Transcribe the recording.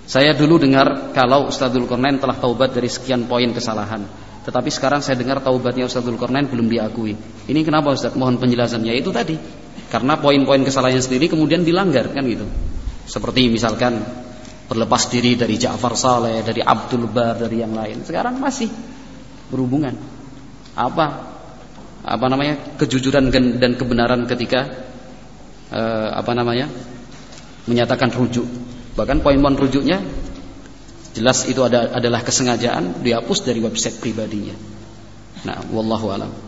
Saya dulu dengar kalau Ustadz Dzulkarnain telah taubat dari sekian poin kesalahan, tetapi sekarang saya dengar taubatnya Ustadz Dzulkarnain belum diakui. Ini kenapa Ustadz? Mohon penjelasannya. Itu tadi, karena poin-poin kesalahannya sendiri kemudian dilanggar, kan gitu. Seperti misalkan berlepas diri dari Ja'far Saleh, dari Abdul Bar, dari yang lain. Sekarang masih berhubungan apa namanya, kejujuran dan kebenaran ketika menyatakan rujuk. Bahkan poin-poin rujuknya jelas itu adalah kesengajaan, dihapus dari website pribadinya. Nah, wallahu alam.